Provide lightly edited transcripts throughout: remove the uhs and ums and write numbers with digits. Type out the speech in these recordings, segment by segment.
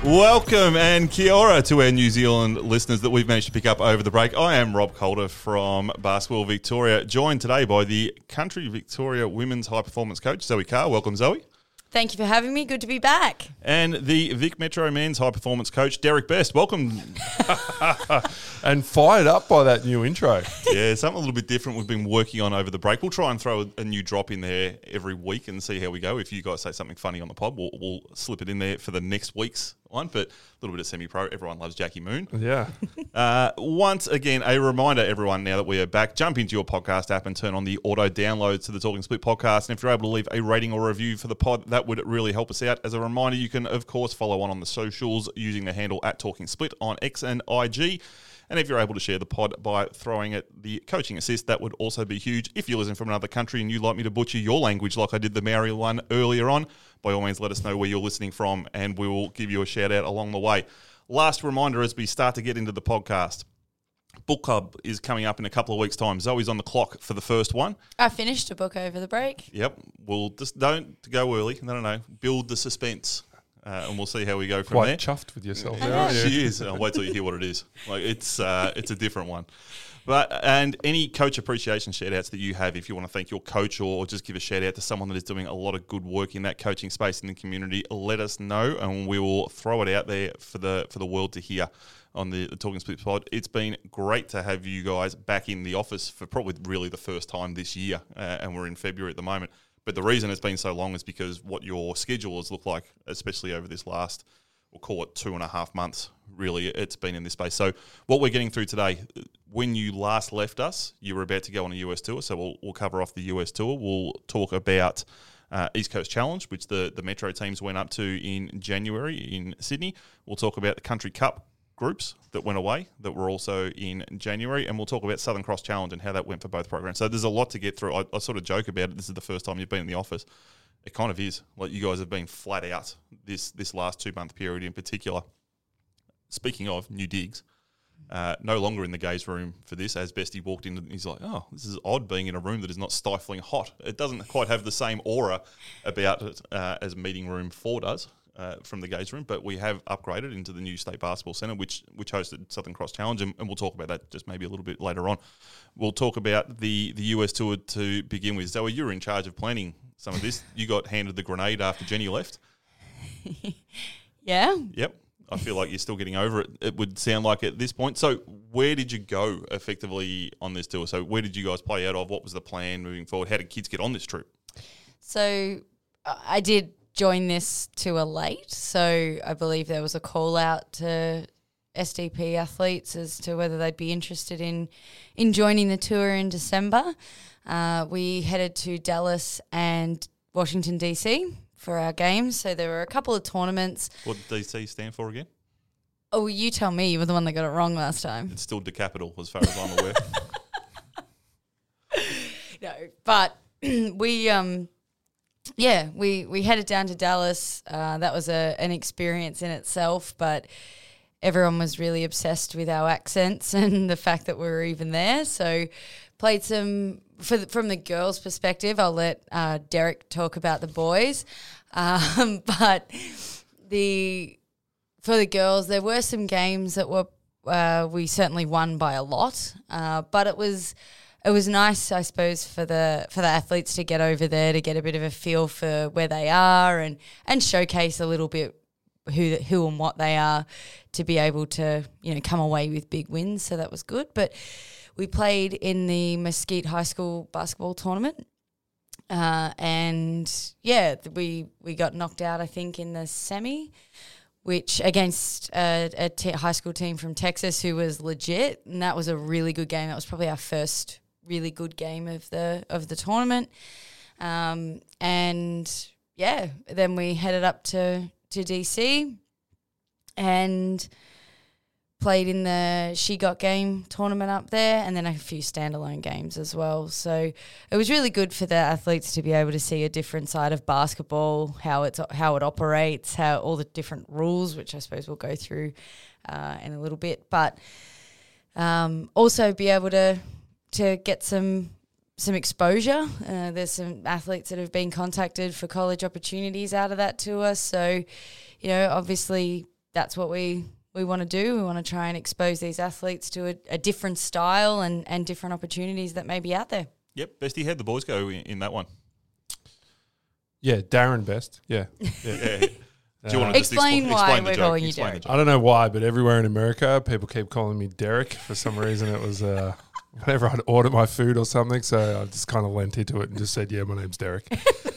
Welcome and kia ora to our New Zealand listeners that we've managed to pick up over the break. I am Rob Calder from Basketball Victoria, joined today by the Country Victoria Women's High Performance Coach, Zoe Carr. Welcome, Zoe. Thank you for having me. Good to be back. And the Vic Metro Men's High Performance Coach, Derek Best. Welcome. And fired up by that new intro. Yeah, something a little bit different we've been working on over the break. We'll try and throw a new drop in there every week and see how we go. If you guys say something funny on the pod, we'll slip it in there for the next week's one. But a little bit of semi-pro. Everyone loves Jackie Moon. Yeah. Once again, a reminder, everyone, now that we are back, jump into your podcast app and turn on the auto downloads to the Talking Split podcast. And if you're able to leave a rating or review for the pod, that would really help us out. As a reminder, you can, of course, follow on the socials using the handle @TalkingSplit on X and IG. And if you're able to share the pod by throwing it the coaching assist, that would also be huge. If you listen from another country and you'd like me to butcher your language like I did the Maori one earlier on, by all means, let us know where you're listening from and we will give you a shout out along the way. Last reminder as we start to get into the podcast. Book Club is coming up in a couple of weeks' time. Zoe's on the clock for the first one. I finished a book over the break. Yep. We'll just don't go early. No. Build the suspense. And we'll see how we go from there. Quite chuffed with yourself there, aren't you? She is. I'll wait till you hear what it is. Like it's a different one. And any coach appreciation shout outs that you have, if you want to thank your coach or just give a shout out to someone that is doing a lot of good work in that coaching space in the community, let us know and we will throw it out there for the world to hear on the Talking Split pod. It's been great to have you guys back in the office for probably really the first time this year, and we're in February at the moment. But the reason it's been so long is because what your schedule has looked like, especially over this last, we'll call it 2.5 months, really, it's been in this space. So what we're getting through today, when you last left us, you were about to go on a US tour, so we'll cover off the US tour. We'll talk about East Coast Challenge, which the Metro teams went up to in January in Sydney. We'll talk about the Country Cup groups that went away that were also in January, and we'll talk about Southern Cross Challenge and how that went for both programs. So there's a lot to get through. I sort of joke about it. This is the first time you've been in the office. It kind of is. Like you guys have been flat out this last 2-month period in particular. Speaking of new digs, no longer in the gaze room for this. As Bestie walked in, he's like, oh, this is odd being in a room that is not stifling hot. It doesn't quite have the same aura about it as meeting room 4 does. From the gaze room, but we have upgraded into the new State Basketball Centre, which hosted Southern Cross Challenge, and we'll talk about that just maybe a little bit later on. We'll talk about the US tour to begin with. Zoe, you were in charge of planning some of this. You got handed the grenade after Jenny left. Yeah. Yep. I feel like you're still getting over it, it would sound like at this point. So where did you go effectively on this tour? So where did you guys play out of? What was the plan moving forward? How did kids get on this trip? So I did join this tour late, so I believe there was a call out to SDP athletes as to whether they'd be interested in joining the tour in December. We headed to Dallas and Washington, D.C. for our games, so there were a couple of tournaments. What did DC stand for again? Oh, you tell me. You were the one that got it wrong last time. It's still DeCapital as far as I'm aware. No, but we headed down to Dallas. That was an experience in itself, but everyone was really obsessed with our accents and the fact that we were even there. So played some, from the girls' perspective, I'll let Derek talk about the boys. But for the girls, there were some games that were we certainly won by a lot, but it was nice, I suppose, for the athletes to get over there to get a bit of a feel for where they are and showcase a little bit who and what they are, to be able to come away with big wins. So that was good. But we played in the Mesquite High School basketball tournament, and we got knocked out, I think, in the semi, which against a high school team from Texas who was legit, and that was a really good game. That was probably our first really good game of the tournament, then we headed up to DC and played in the She Got Game tournament up there, and then a few standalone games as well. So it was really good for the athletes to be able to see a different side of basketball, how it operates, how all the different rules, which I suppose we'll go through in a little bit, but also be able to get some exposure. There's some athletes that have been contacted for college opportunities out of that tour. So, obviously that's what we want to do. We want to try and expose these athletes to a different style and different opportunities that may be out there. Yep, Bestie, how'd the boys go in that one? Yeah, Darren Best. Yeah. Yeah. Do you want to Explain why we're calling you Explain Derek. the I don't know why, but everywhere in America, people keep calling me Derek. For some reason, it was whenever I'd order my food or something. So I just kind of lent into it and just said, yeah, my name's Derek.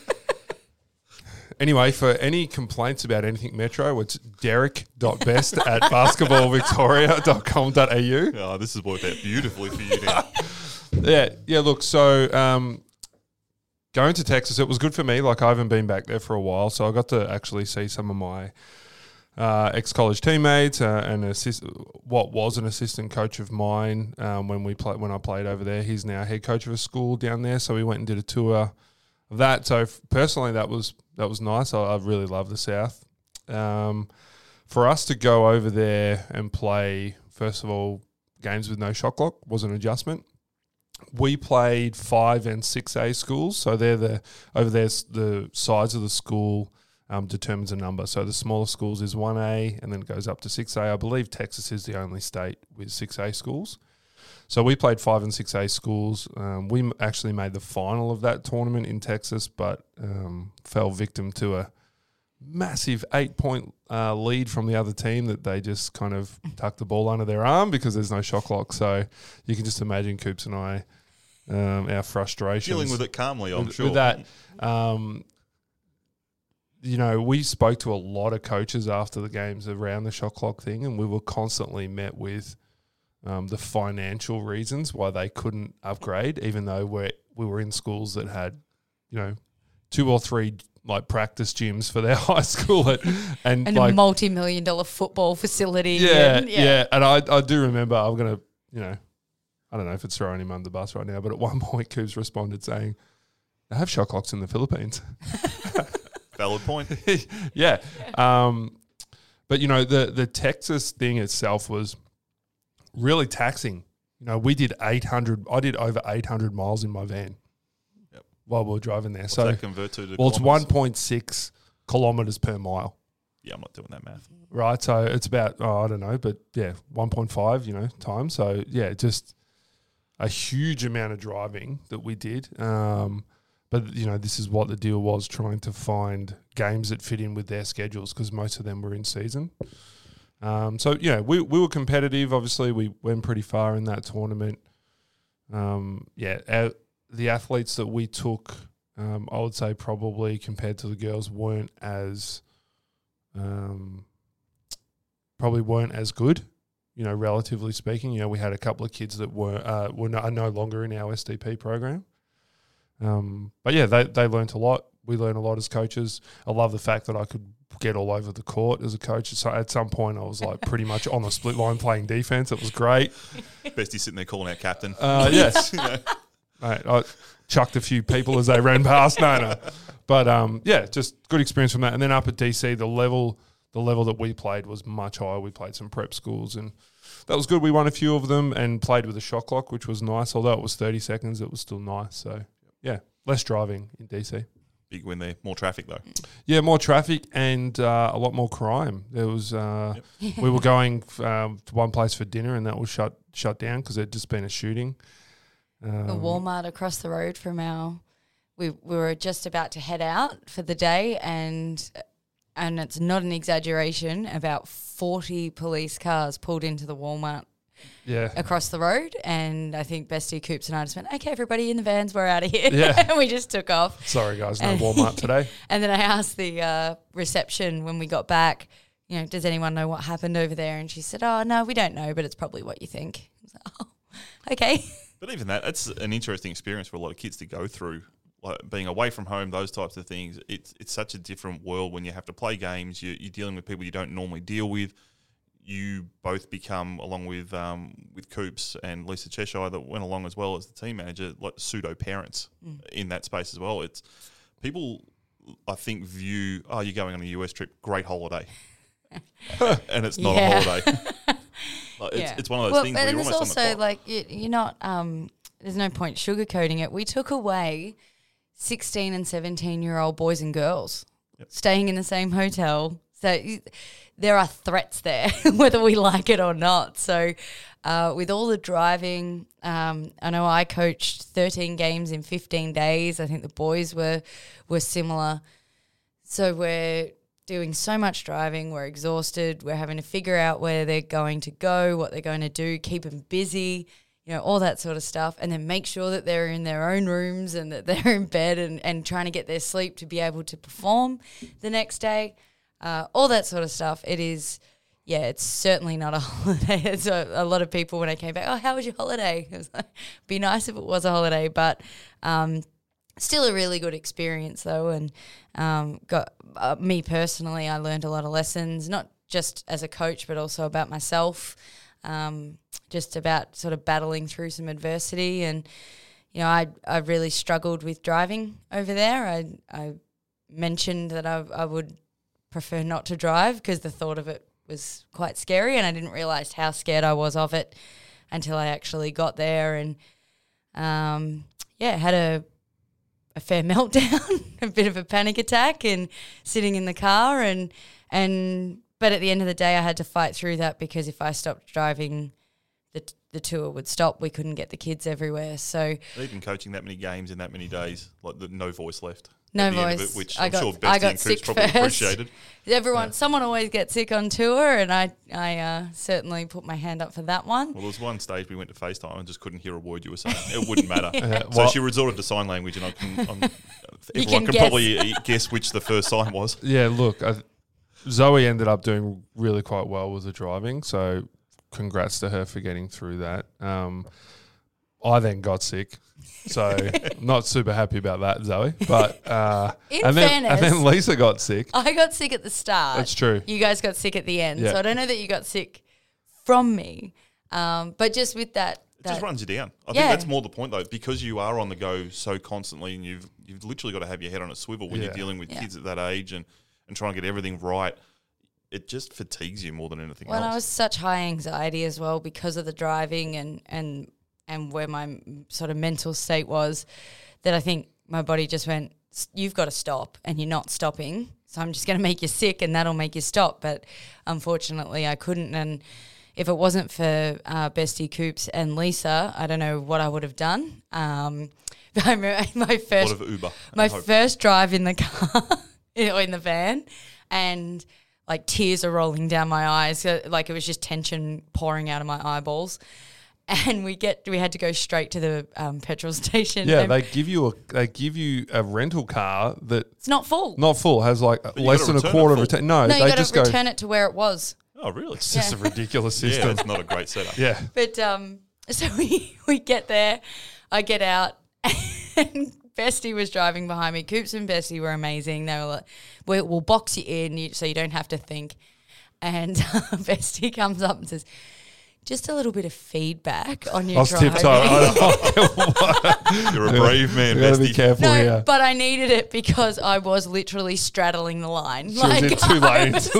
Anyway, for any complaints about anything Metro, it's derek.best at basketballvictoria.com.au. Oh, this has worked out beautifully for you now. Yeah. Look, so going to Texas, it was good for me. Like, I haven't been back there for a while, so I got to actually see some of my ex-college teammates and what was an assistant coach of mine when I played over there. He's now head coach of a school down there, so we went and did a tour of that. So personally, that was nice. I really love the South. For us to go over there and play, first of all, games with no shot clock was an adjustment. We played 5 and 6A schools, so they're over there's the size of the school determines a number. So the smaller schools is 1A, and then it goes up to 6A. I believe Texas is the only state with 6A schools. So we played 5 and 6A schools. We actually made the final of that tournament in Texas, but fell victim to a massive 8-point lead from the other team that they just kind of tucked the ball under their arm because there's no shot clock. So you can just imagine Coops and I, our frustrations. Dealing with it calmly, I'm sure. With that, we spoke to a lot of coaches after the games around the shot clock thing, and we were constantly met with the financial reasons why they couldn't upgrade, even though we were in schools that had, 2 or 3 like practice gyms for their high school and like, a multi-million-dollar football facility. Yeah. And I do remember, I'm going to, I don't know if it's throwing him under the bus right now, but at one point Coops responded saying, they have shot clocks in the Philippines. Valid point. Yeah. But, the Texas thing itself was really taxing. I did over 800 miles in my van. Yep. While we were driving there. What's so that convert to well, kilometers? it's 1.6 kilometers per mile. Yeah, I'm not doing that math. Right. So it's about, I don't know, but yeah, 1.5, times. So yeah, just a huge amount of driving that we did. But, this is what the deal was, trying to find games that fit in with their schedules because most of them were in season. So, we were competitive. Obviously, we went pretty far in that tournament. The athletes that we took, I would say probably compared to the girls, weren't as good, relatively speaking. We had a couple of kids that are no longer in our SDP program. But yeah, they learnt a lot. We learned a lot as coaches. I love the fact that I could get all over the court as a coach. So at some point, I was like pretty much on the split line playing defense. It was great. Bestie sitting there calling out captain. Yes. Mate, I chucked a few people as they ran past. No. But just good experience from that. And then up at DC, the level that we played was much higher. We played some prep schools and that was good. We won a few of them and played with a shot clock, which was nice. Although it was 30 seconds, it was still nice. So yeah, less driving in DC. Big win there. More traffic though. Yeah, more traffic and a lot more crime. There was we were going to one place for dinner and that was shut down because there'd just been a shooting. The Walmart across the road from we were just about to head out for the day and it's not an exaggeration, about 40 police cars pulled into the Walmart across the road, and I think Bestie, Coops and I just went, okay, everybody in the vans, we're out of here. Yeah. And we just took off. Sorry, guys, no Walmart today. And then I asked the reception when we got back, does anyone know what happened over there? And she said, oh, no, we don't know, but it's probably what you think. I was like, oh, okay. But even that's an interesting experience for a lot of kids to go through. Like being away from home, those types of things. It's such a different world when you have to play games. You're dealing with people you don't normally deal with. You both become, along with Coops and Lisa Cheshire that went along as well as the team manager, like pseudo parents in that space as well. It's people, I think, view, you're going on a US trip, great holiday, and it's not a holiday. It's one of those things. And where you're it's also like you're not. There's no point sugarcoating it. We took away 16 and 17-year-old boys and girls staying in the same hotel. So there are threats there, whether we like it or not. So with all the driving, I know I coached 13 games in 15 days. I think the boys were similar. So we're doing so much driving. We're exhausted. We're having to figure out where they're going to go, what they're going to do, keep them busy, all that sort of stuff, and then make sure that they're in their own rooms and that they're in bed and trying to get their sleep to be able to perform the next day. All that sort of stuff. It is, it's certainly not a holiday. It's a lot of people when I came back, how was your holiday? It was like, be nice if it was a holiday, but still a really good experience though. And got me personally, I learned a lot of lessons, not just as a coach, but also about myself, just about sort of battling through some adversity. And, I really struggled with driving over there. I mentioned that I would prefer not to drive because the thought of it was quite scary, and I didn't realise how scared I was of it until I actually got there and had a fair meltdown, a bit of a panic attack, and sitting in the car but at the end of the day I had to fight through that because if I stopped driving the tour would stop. We couldn't get the kids everywhere. So even coaching that many games in that many days, like no voice left. No at the end of voice. it, which I'm sure Bestie and Coops probably appreciated. Someone always gets sick on tour, and I certainly put my hand up for that one. Well, there was one stage we went to FaceTime and just couldn't hear a word you were saying. It wouldn't matter. So she resorted to sign language, and everyone can probably guess which the first sign was. Yeah, look, Zoe ended up doing really quite well with the driving, so congrats to her for getting through that. I then got sick, so not super happy about that, Zoe. But and then Lisa got sick. I got sick at the start. That's true. You guys got sick at the end, Yeah. so I don't know that you got sick from me. But just with that, It just runs you down. I think that's more the point, though, because you are on the go so constantly, and you've literally got to have your head on a swivel when you're dealing with kids at that age and try and get everything right. It just fatigues you more than anything else. Well, I was such high anxiety as well because of the driving and where my sort of mental state was, that I think my body just went, you've got to stop, and you're not stopping. So I'm just going to make you sick, and that'll make you stop. But unfortunately, I couldn't. And if it wasn't for Bestie, Coops and Lisa, I don't know what I would have done. I remember my first, a lot of Uber. First drive in the car or in the van, and like tears are rolling down my eyes, like it was just tension pouring out of my eyeballs. And we had to go straight to the petrol station. Yeah, they give you a rental car that it's not full. Has like less than a quarter of return. No, you they got just to return it to where it was. Oh, really? It's just a ridiculous system. Yeah, it's not a great setup. Yeah, but so we get there, I get out, and Bestie was driving behind me. Coops and Bestie were amazing. They were like, we'll box you in so you don't have to think. And Bestie comes up and says, just a little bit of feedback on your driving. You're a brave man, you gotta Bestie. be careful here. But I needed it because I was literally straddling the line. She was in 2 lanes.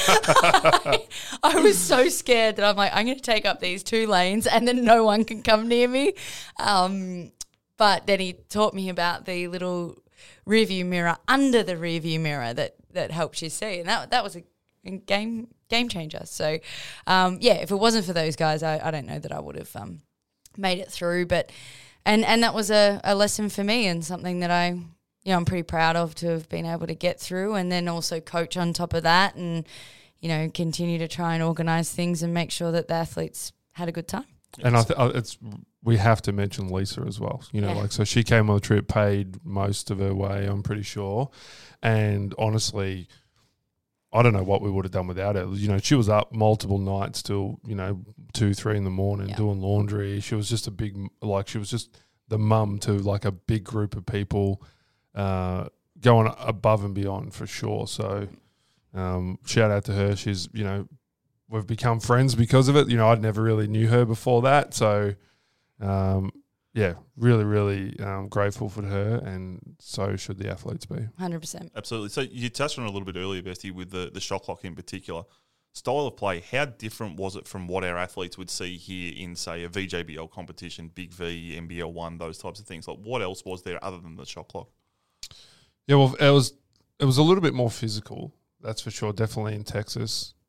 I was so scared that I'm like, I'm going to take up these 2 lanes and then no one can come near me. But then he taught me about the little rearview mirror under the rearview mirror that helps you see. And that was a game changer. So, if it wasn't for those guys, I don't know that I would have made it through. But and that was a lesson for me, and something that I'm pretty proud of to have been able to get through, and then also coach on top of that, and continue to try and organise things and make sure that the athletes had a good time. And we have to mention Lisa as well. So she came on the trip, paid most of her way, I'm pretty sure, and honestly, I don't know what we would have done without her. She was up multiple nights till 2-3 in the morning doing laundry. She was just she was just the mum to like a big group of people, going above and beyond for sure. So shout out to her. She's we've become friends because of it. I'd never really knew her before that. So really, really grateful for her, and so should the athletes be. 100%. Absolutely. So you touched on it a little bit earlier, Bestie, with the shot clock in particular. Style of play, how different was it from what our athletes would see here in, say, a VJBL competition, Big V, NBL 1, those types of things? Like, what else was there other than the shot clock? Yeah, well, it was a little bit more physical, that's for sure, definitely in Texas.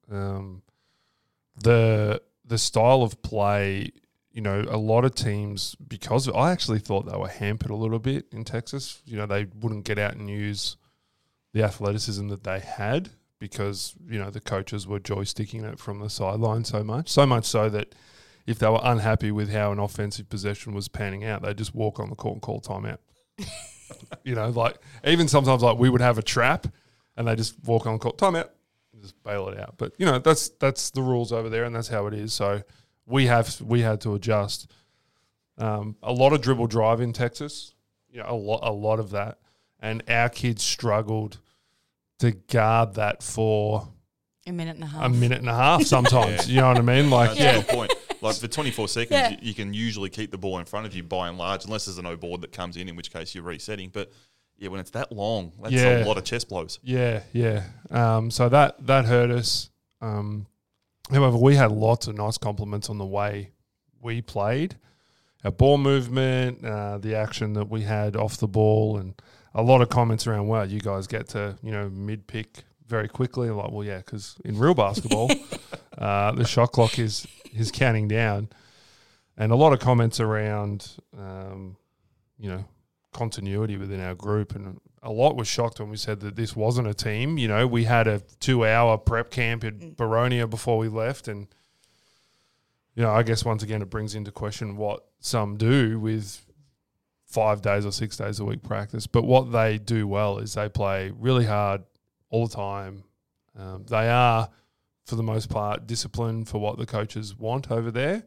The style of play, you know, a lot of teams, because I actually thought they were hampered a little bit in Texas. You know, they wouldn't get out and use the athleticism that they had because, you know, the coaches were joysticking it from the sideline so much so that if they were unhappy with how an offensive possession was panning out, they'd just walk on the court and call timeout. You know, like even sometimes like we would have a trap and they just walk on the court, timeout, and just bail it out. But, you know, that's the rules over there and that's how it is. So we had to adjust. A lot of dribble drive in Texas, you know, a lot of that. And our kids struggled to guard that for a minute and a half sometimes. You know what I mean? Like, That's a good point. Like for 24 seconds, you can usually keep the ball in front of you by and large, unless there's a no board that comes in which case you're resetting. But yeah, when it's that long, that's a lot of chest blows. Yeah. So that hurt us. However, we had lots of nice compliments on the way we played, our ball movement, the action that we had off the ball, and a lot of comments around, wow, you guys get to, you know, mid-pick very quickly. Like, well, yeah, because in real basketball, the shot clock is counting down. And a lot of comments around, you know, continuity within our group. And a lot was shocked when we said that this wasn't a team. You know, we had a 2-hour prep camp in Baronia before we left. And, you know, I guess once again it brings into question what some do with 5 days or 6 days a week practice. But what they do well is they play really hard all the time. They are, for the most part, disciplined for what the coaches want over there.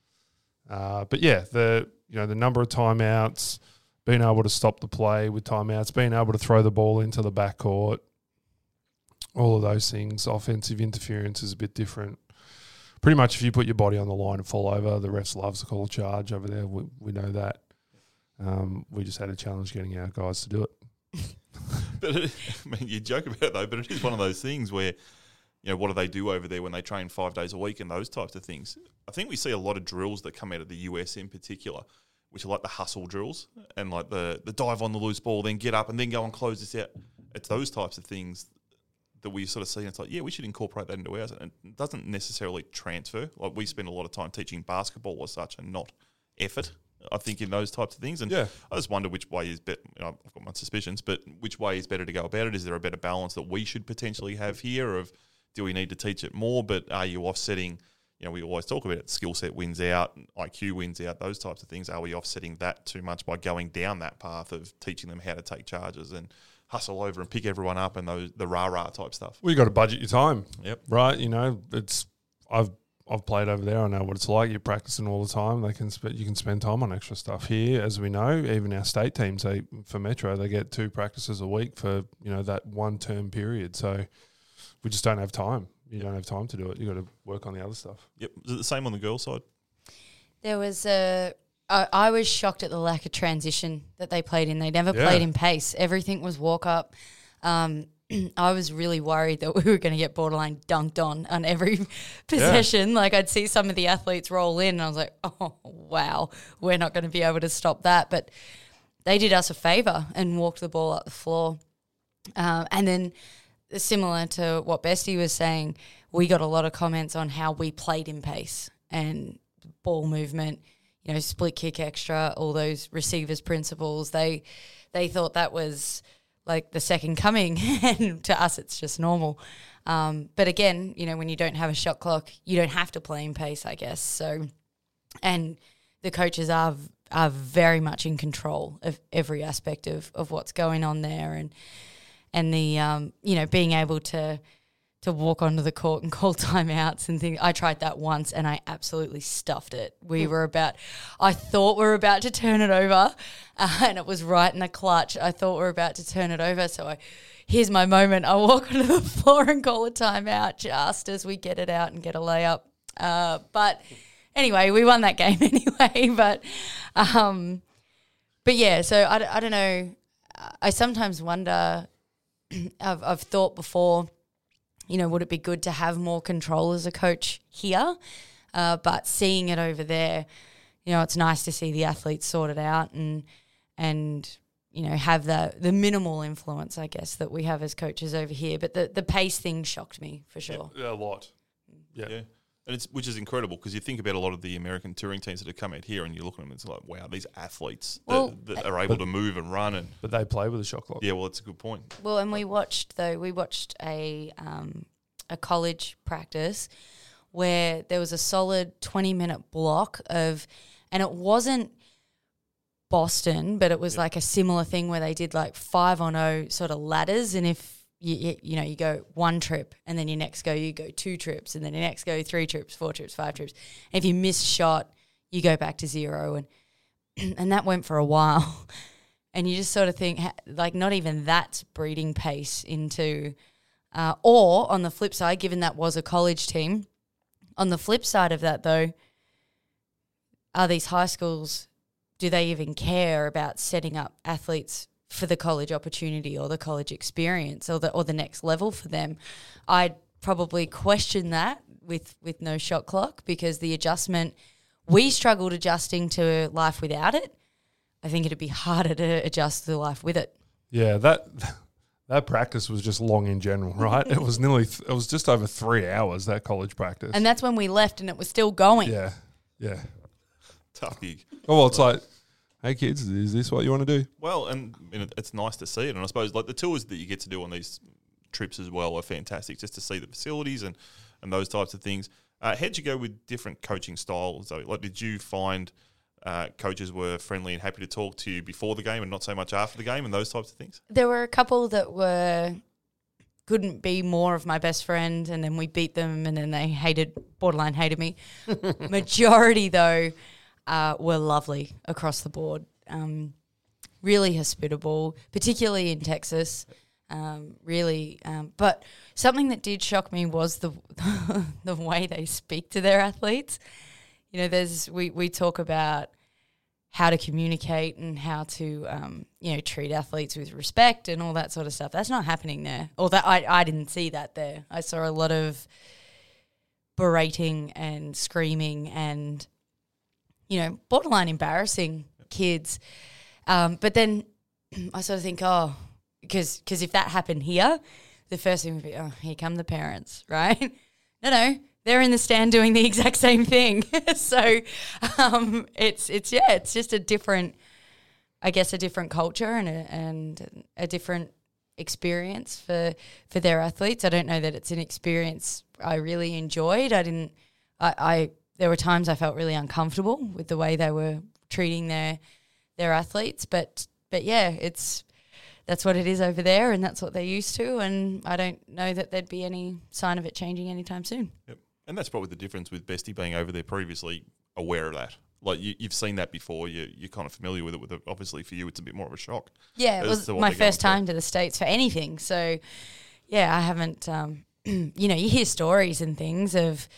But yeah, the number of timeouts, being able to stop the play with timeouts, being able to throw the ball into the backcourt, all of those things. Offensive interference is a bit different. Pretty much if you put your body on the line and fall over, the refs loves to call a charge over there. We know that. We just had a challenge getting our guys to do it. But I mean, you joke about it though, but it is one of those things where, you know, what do they do over there when they train 5 days a week and those types of things? I think we see a lot of drills that come out of the US in particular, which are like the hustle drills and like the dive on the loose ball, then get up and then go and close this out. It's those types of things that we sort of see and it's like, yeah, we should incorporate that into ours. And it doesn't necessarily transfer. Like we spend a lot of time teaching basketball as such and not effort, I think, in those types of things. And I just wonder which way is better. You know, I've got my suspicions, but which way is better to go about it? Is there a better balance that we should potentially have here of do we need to teach it more, but are you offsetting, you know, we always talk about it, skill set wins out, IQ wins out, those types of things. Are we offsetting that too much by going down that path of teaching them how to take charges and hustle over and pick everyone up and the rah-rah type stuff? Well, you got to budget your time. Yep. Right? You know, I've played over there. I know what it's like. You're practicing all the time. You can spend time on extra stuff here, as we know. Even our state teams, for Metro, they get 2 practices a week for, you know, that 1 term period. So we just don't have time. You don't have time to do it. You got to work on the other stuff. Yep. Is it the same on the girls' side? There was I was shocked at the lack of transition that they played in. They never played in pace. Everything was walk up. I was really worried that we were going to get borderline dunked on every possession. Like I'd see some of the athletes roll in and I was like, oh, wow, we're not going to be able to stop that. But they did us a favour and walked the ball up the floor. And then similar to what Bestie was saying, we got a lot of comments on how we played in pace and ball movement, you know, split kick extra, all those receivers principles. They thought that was like the second coming, and to us it's just normal. But again, you know, when you don't have a shot clock, you don't have to play in pace, I guess. So, and the coaches are very much in control of every aspect of what's going on there, and the you know, being able to walk onto the court and call timeouts and things. I tried that once and I absolutely stuffed it. I thought we were about to turn it over, and it was right in the clutch. I thought we were about to turn it over, so here's my moment. I walk onto the floor and call a timeout just as we get it out and get a layup. But anyway, we won that game anyway. But yeah, so I don't know. I sometimes wonder. I've thought before, you know, would it be good to have more control as a coach here? But seeing it over there, you know, it's nice to see the athletes sort it out and you have the minimal influence, I guess, that we have as coaches over here. But the pace thing shocked me for sure. Yeah, a lot. Yeah. And which is incredible because you think about a lot of the American touring teams that have come out here and you look at them and it's like, wow, these athletes that are able to move and run. But they play with a shot clock. Yeah, well, that's a good point. Well, and we watched a college practice where there was a solid 20-minute block and it wasn't Boston, but it was like a similar thing where they did like 5-on-0 sort of ladders, and if you go 1 trip and then you go 2 trips and then you next go 3 trips, 4 trips, 5 trips. And if you miss shot, you go back to 0. And that went for a while. And you just sort of think, like, not even that's breeding pace into or on the flip side, given that was a college team, on the flip side of that though, are these high schools, do they even care about setting up athletes for the college opportunity or the college experience or the next level for them? I'd probably question that with no shot clock, because the adjustment, we struggled adjusting to life without it. I think it'd be harder to adjust to life with it. Yeah, that practice was just long in general, right? It was it was just over 3 hours, that college practice. And that's when we left and it was still going. Yeah. Tough gig. Oh, well, it's like, hey kids, is this what you want to do? Well, and it's nice to see it. And I suppose like the tours that you get to do on these trips as well are fantastic, just to see the facilities and those types of things. How'd you go with different coaching styles, though? Like, did you find coaches were friendly and happy to talk to you before the game and not so much after the game and those types of things? There were a couple that couldn't be more of my best friend, and then we beat them and then they borderline hated me. Majority, though, were lovely across the board. Really hospitable, particularly in Texas. But something that did shock me was the the way they speak to their athletes. We talk about how to communicate and how to treat athletes with respect and all that sort of stuff. That's not happening there. Or that I didn't see that there. I saw a lot of berating and screaming and borderline embarrassing kids. But then I sort of think, because if that happened here, the first thing would be, here come the parents, right? No, they're in the stand doing the exact same thing. So it's just a different culture and a different experience for their athletes. I don't know that it's an experience I really enjoyed. There were times I felt really uncomfortable with the way they were treating their athletes, but yeah, that's what it is over there, and that's what they're used to, and I don't know that there'd be any sign of it changing anytime soon. Yep. And that's probably the difference with Bestie being over there previously aware of that. Like you've seen that before, you're kind of familiar with it. Obviously for you, it's a bit more of a shock. Yeah, it was my first time to the States for anything, so yeah, I haven't. You hear stories and things of,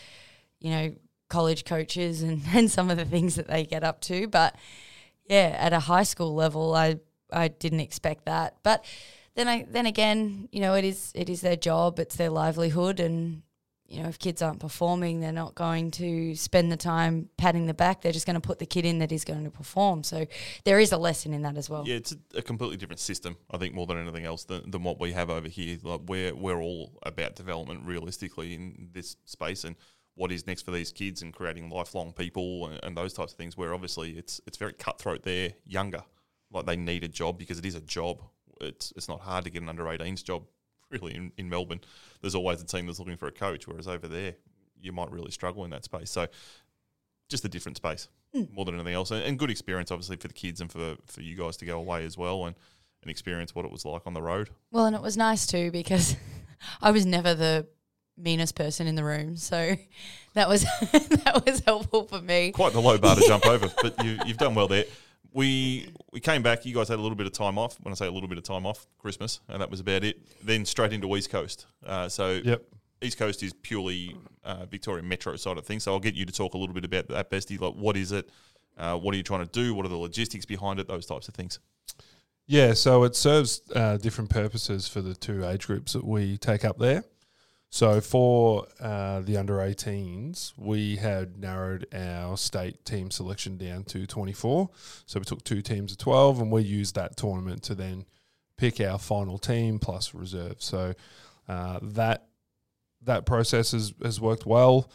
college coaches and some of the things that they get up to, but yeah, at a high school level, I didn't expect that. But then again, it is their job, it's their livelihood, and if kids aren't performing, they're not going to spend the time patting the back. They're just going to put the kid in that is going to perform. So there is a lesson in that as well. Yeah, it's a completely different system, I think, more than anything else than what we have over here. Like we're all about development realistically in this space and what is next for these kids and creating lifelong people and those types of things, where obviously it's very cutthroat there, younger. Like they need a job because it is a job. It's not hard to get an under-18s job, really, in Melbourne. There's always a team that's looking for a coach, whereas over there you might really struggle in that space. So just a different space more than anything else. And good experience, obviously, for the kids and for you guys to go away as well and experience what it was like on the road. Well, and it was nice too because I was never the meanest person in the room, so that was helpful for me. Quite the low bar to jump over, but you've done well there. We came back. You guys had a little bit of time off. When I say a little bit of time off, Christmas, and that was about it. Then straight into East Coast. Yep. East Coast is purely Victoria Metro side of things. So I'll get you to talk a little bit about that, Bestie. Like, what is it? What are you trying to do? What are the logistics behind it? Those types of things. Yeah, so it serves different purposes for the two age groups that we take up there. So for the under-18s, we had narrowed our state team selection down to 24. So we took 2 teams of 12, and we used that tournament to then pick our final team plus reserve. So that process has worked well.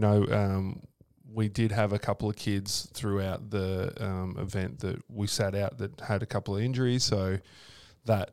We did have a couple of kids throughout the event that we sat out that had a couple of injuries. So that,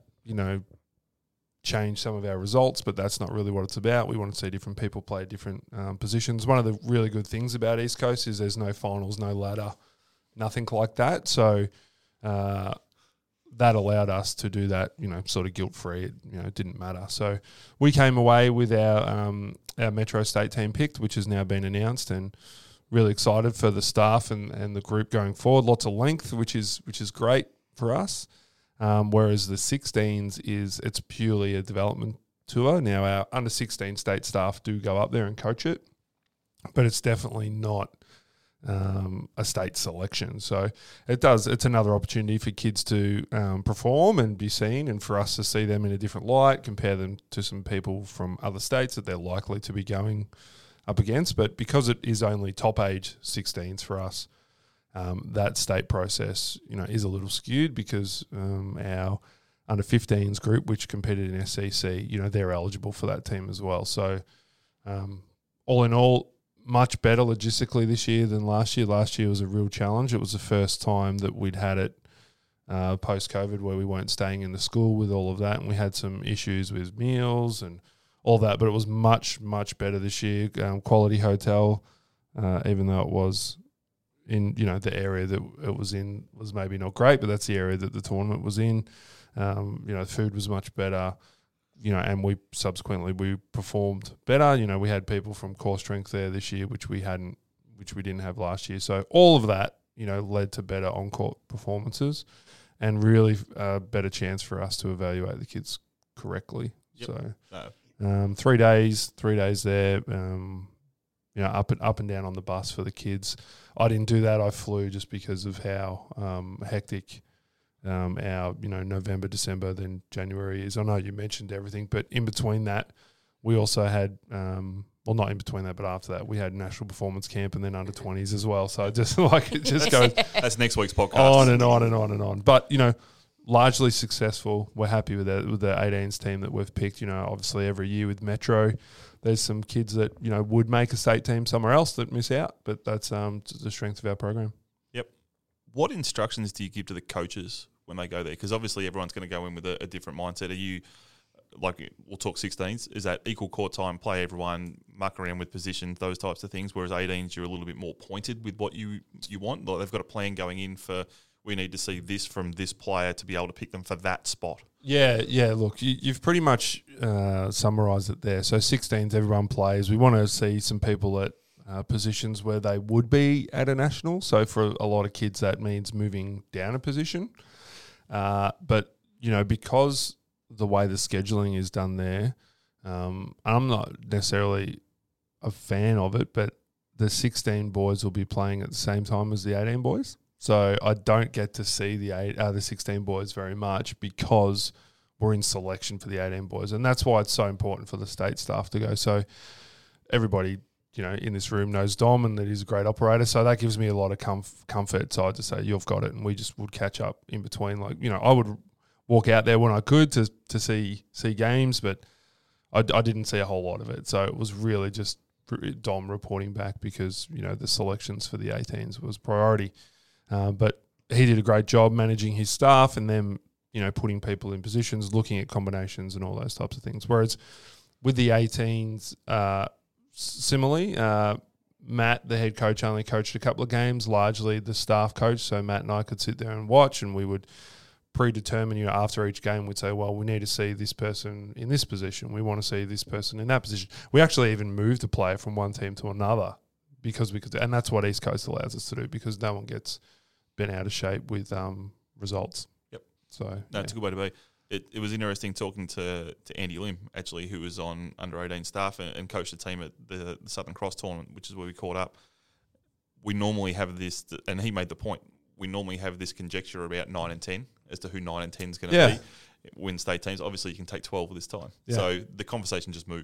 change some of our results, but that's not really what it's about. We want to see different people play different positions. One of the really good things about East Coast is there's no finals, no ladder, nothing like that. So that allowed us to do that, sort of guilt-free. It didn't matter. So we came away with our Metro State team picked, which has now been announced, and really excited for the staff and the group going forward. Lots of length, which is great for us. Whereas the 16s it's purely a development tour. Now our under 16 state staff do go up there and coach it, but it's definitely not a state selection. So it's another opportunity for kids to perform and be seen, and for us to see them in a different light, compare them to some people from other states that they're likely to be going up against. But because it is only top age 16s for us, that state process, is a little skewed because our under 15s group, which competed in SEC, they're eligible for that team as well. So all in all, much better logistically this year than last year. Last year was a real challenge. It was the first time that we'd had it post-COVID where we weren't staying in the school with all of that, and we had some issues with meals and all that, but it was much, much better this year. Quality hotel, even though it was in the area that it was in was maybe not great, but that's the area that the tournament was in. The food was much better, and we performed better. We had people from core strength there this year, which we didn't have last year. So all of that, led to better on-court performances and really a better chance for us to evaluate the kids correctly. Yep. So 3 days there, up and down on the bus for the kids. I didn't do that. I flew just because of how hectic our November, December, then January is. I know you mentioned everything, but in between that, we also had not in between that, but after that, we had national performance camp and then under 20s as well. So it just goes. That's next week's podcast. On and on and on and on. But largely successful. We're happy with that, with the 18s team that we've picked. Obviously every year with Metro, there's some kids that, would make a state team somewhere else that miss out, but that's the strength of our program. Yep. What instructions do you give to the coaches when they go there? Because obviously everyone's going to go in with a different mindset. Are you, we'll talk 16s, is that equal court time, play everyone, muck around with positions, those types of things, whereas 18s, you're a little bit more pointed with what you want? Like they've got a plan going in for, we need to see this from this player to be able to pick them for that spot. Yeah. Look, you've pretty much summarised it there. So 16s, everyone plays. We want to see some people at positions where they would be at a national. So for a lot of kids, that means moving down a position. But, because the way the scheduling is done there, I'm not necessarily a fan of it, but the 16 boys will be playing at the same time as the 18 boys. So I don't get to see the 16 boys very much because we're in selection for the 18 boys. And that's why it's so important for the state staff to go. So everybody, in this room knows Dom and that he's a great operator. So that gives me a lot of comfort. So I just say, you've got it. And we just would catch up in between. I would walk out there when I could to see games, but I didn't see a whole lot of it. So it was really just Dom reporting back because, the selections for the 18s was priority. But he did a great job managing his staff and then, putting people in positions, looking at combinations and all those types of things. Whereas with the 18s, similarly, Matt, the head coach, only coached a couple of games, largely the staff coach. So Matt and I could sit there and watch, and we would predetermine, after each game, we'd say, well, we need to see this person in this position. We want to see this person in that position. We actually even moved a player from one team to another because we could, and that's what East Coast allows us to do because no one gets bent out of shape with results. Yep. So it's a good way to be. It was interesting talking to Andy Lim, actually, who was on under-18 staff and coached the team at the Southern Cross tournament, which is where we caught up. We normally have this, and he made the point, we normally have this conjecture about 9 and 10 as to who 9 and 10 is going to be. Win state teams. Obviously, you can take 12 this time. Yeah. So the conversation just moved.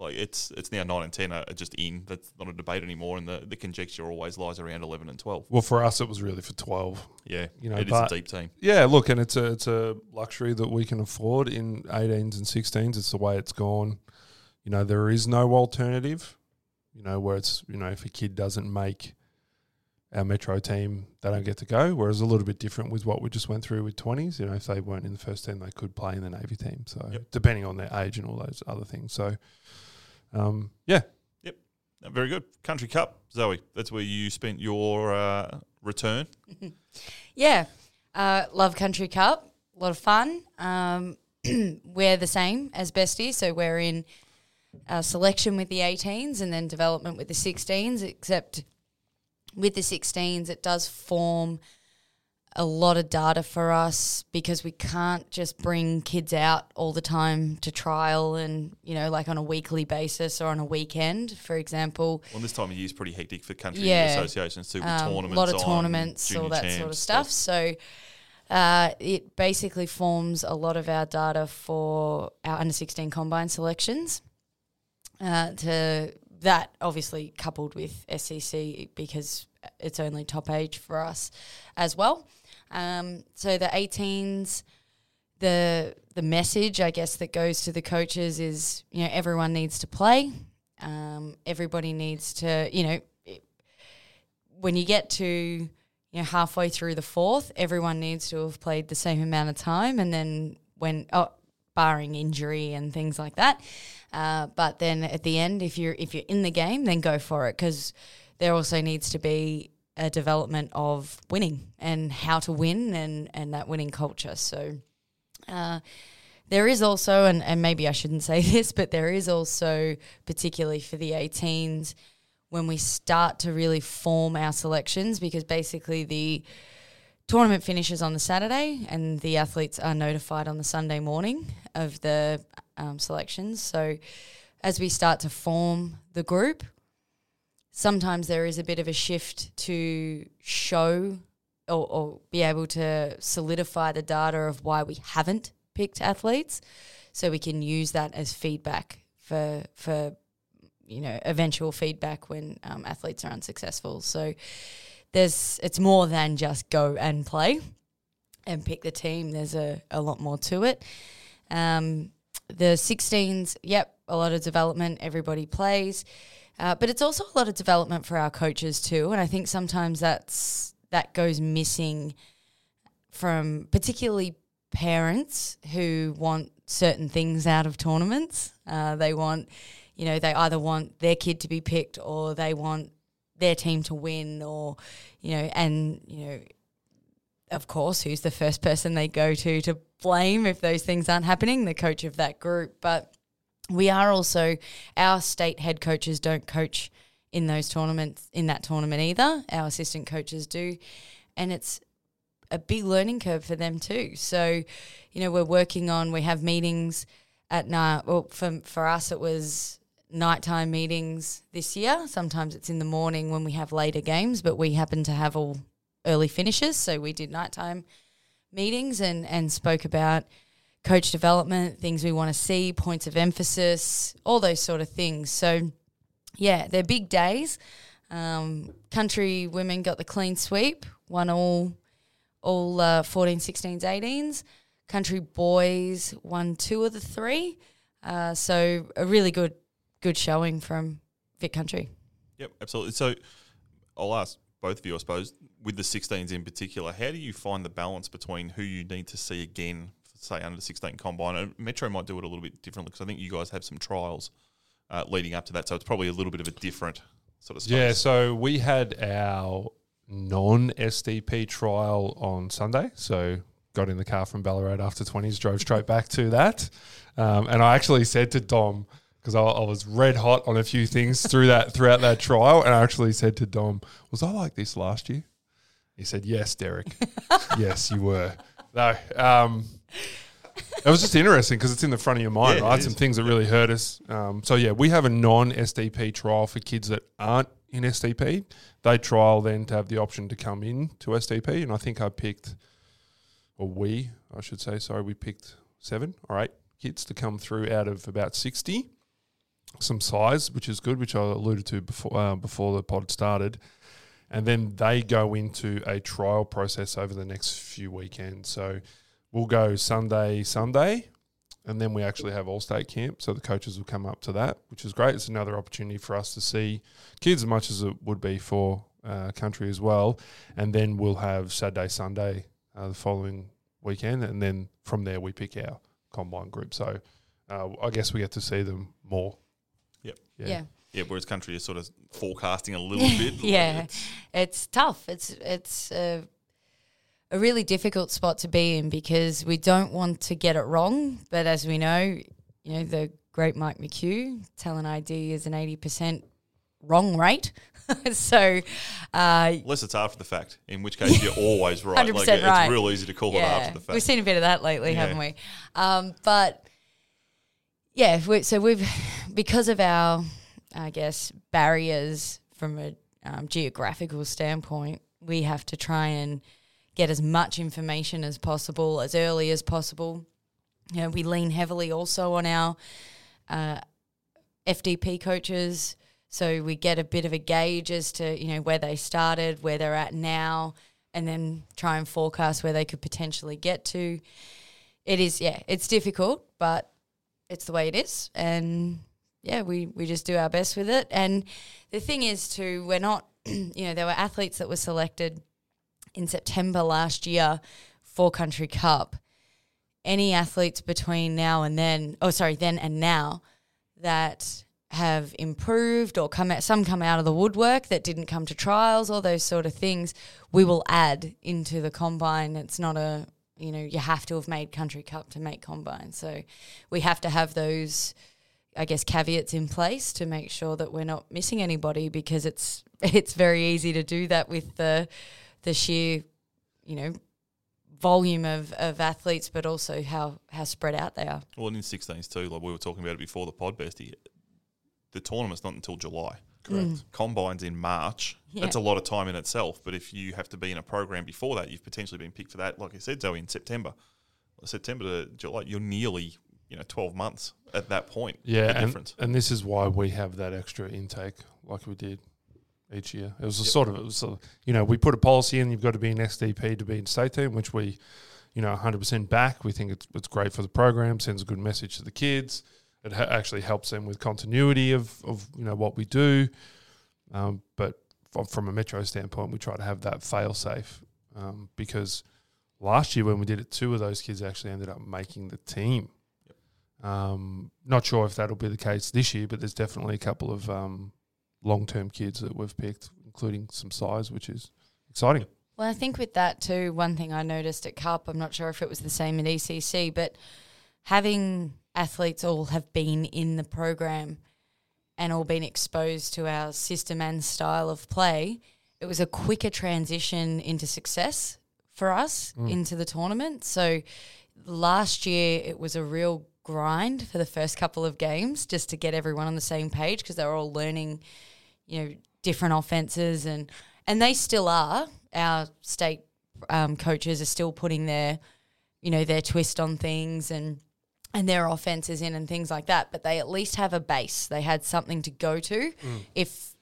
Like it's now 9 and 10 are just in. That's not a debate anymore, and the conjecture always lies around 11 and 12. Well, for us, it was really for 12. Yeah, You know, it is a deep team. Yeah, look, and it's a luxury that we can afford in 18s and 16s. It's the way it's gone. You know, there is no alternative. You know, where it's, you know, if a kid doesn't make our Metro team, they don't get to go. Whereas a little bit different with what we just went through with 20s. You know, if they weren't in the first team, they could play in the Navy team. So depending on their age and all those other things. So, yeah. Yep. Very good. Country Cup, Zoe. That's where you spent your return. Yeah. Love Country Cup. A lot of fun. We're the same as besties, so we're in selection with the 18s and then development with the 16s, except with the 16s it does form a lot of data for us because we can't just bring kids out all the time to trial and, you know, like on a weekly basis or on a weekend, for example. Well, this time of year is pretty hectic for country associations too, with tournaments, a lot of tournaments, all that sort of stuff. So it basically forms a lot of our data for our under-16 combine selections. To that, obviously coupled with SCC because it's only top age for us as well. So the 18s, the message, I guess, that goes to the coaches is, you know, everyone needs to play. Everybody needs to, you know, when you get to, you know, halfway through the fourth, everyone needs to have played the same amount of time. And then barring injury and things like that. But then at the end, if you're in the game, then go for it, because there also needs to be a development of winning and how to win and that winning culture. So there is also, and maybe I shouldn't say this, but there is also, particularly for the 18s, when we start to really form our selections, because basically the tournament finishes on the Saturday and the athletes are notified on the Sunday morning of the selections. So as we start to form the group, sometimes there is a bit of a shift to show or be able to solidify the data of why we haven't picked athletes, so we can use that as feedback for you know, eventual feedback when athletes are unsuccessful. So it's more than just go and play and pick the team. There's a lot more to it. The 16s, a lot of development, everybody plays. But it's also a lot of development for our coaches too, and I think sometimes that goes missing from particularly parents who want certain things out of tournaments. They want, you know, they either want their kid to be picked or they want their team to win, or, you know, and, you know, of course, who's the first person they go to blame if those things aren't happening? The coach of that group. But we are also, our state head coaches don't coach in those tournaments, in that tournament either. Our assistant coaches do. And it's a big learning curve for them too. So, you know, we have meetings at night. Well, for us, it was nighttime meetings this year. Sometimes it's in the morning when we have later games, but we happen to have all early finishes. So we did nighttime meetings and spoke about coach development, things we want to see, points of emphasis, all those sort of things. So, yeah, they're big days. Country women got the clean sweep, won all 14, 16s, 18s. Country boys won 2 of the 3. So a really good showing from Vic Country. Yep, absolutely. So I'll ask both of you, I suppose, with the 16s in particular, how do you find the balance between who you need to see again, say, under the 16 combine? And Metro might do it a little bit differently because I think you guys have some trials leading up to that, so it's probably a little bit of a different sort of space. Yeah, so we had our non-SDP trial on Sunday, so got in the car from Ballarat after 20s, drove straight back to that. And I actually said to Dom, because I was red hot on a few things throughout that trial, and I actually said to Dom, was I like this last year? He said, yes, Derek. Yes, you were. No, it was just interesting because it's in the front of your mind, right? Some things that really hurt us. So, yeah, we have a non-SDP trial for kids that aren't in SDP. They trial then to have the option to come in to SDP, and I think we picked 7 or 8 kids to come through out of about 60. some size, which is good, which I alluded to before the pod started. And then they go into a trial process over the next few weekends. So we'll go Sunday, and then we actually have all-state camp. So the coaches will come up to that, which is great. It's another opportunity for us to see kids as much as it would be for country as well. And then we'll have Saturday, Sunday the following weekend. And then from there we pick our combine group. So I guess we get to see them more. Yep. Yeah. Yeah, whereas country is sort of forecasting a little bit. Yeah, it's tough. It's a really difficult spot to be in because we don't want to get it wrong. But as we know, the great Mike McHugh, talent ID is an 80% wrong rate. So unless it's after the fact, in which case you're always right. 100% like, right. It's real easy to call it after the fact. We've seen a bit of that lately, Yeah. haven't we? But yeah, so we've because of our, I guess, barriers from a geographical standpoint, we have to try and get as much information as possible, as early as possible. We lean heavily also on our FDP coaches, so we get a bit of a gauge as to, where they started, where they're at now, and then try and forecast where they could potentially get to. It is, it's difficult, but it's the way it is, and we just do our best with it. And the thing is too, we're not, there were athletes that were selected in September last year for Country Cup. Any athletes between then and now that have improved or some come out of the woodwork that didn't come to trials, all those sort of things, we will add into the combine. It's not you have to have made Country Cup to make combine. So we have to have those, I guess, caveats in place to make sure that we're not missing anybody, because it's very easy to do that with the sheer, volume of athletes, but also how spread out they are. Well, and in 16s too, like we were talking about it before the pod, Bestie, the tournament's not until July. Correct. Combine's in March. Yeah. That's a lot of time in itself. But if you have to be in a program before that, you've potentially been picked for that. Like I said, Zoe, in September to July, you're nearly 12 months at that point. Yeah, the difference. and this is why we have that extra intake like we did each year. It was we put a policy in, you've got to be an XDP to be in state team, which we, 100% back. We think it's great for the program, sends a good message to the kids. It actually helps them with continuity of what we do. But from a Metro standpoint, we try to have that fail safe because last year when we did it, 2 of those kids actually ended up making the team. Not sure if that'll be the case this year, but there's definitely a couple of long-term kids that we've picked, including some size, which is exciting. Well, I think with that too, one thing I noticed at Cup, I'm not sure if it was the same at ECC, but having athletes all have been in the program and all been exposed to our system and style of play, it was a quicker transition into success for us into the tournament. So last year it was a real grind for the first couple of games just to get everyone on the same page, because they were all learning, different offenses and they still are. Our state coaches are still putting their twist on things and their offenses in and things like that, but they at least have a base. They had something to go to. If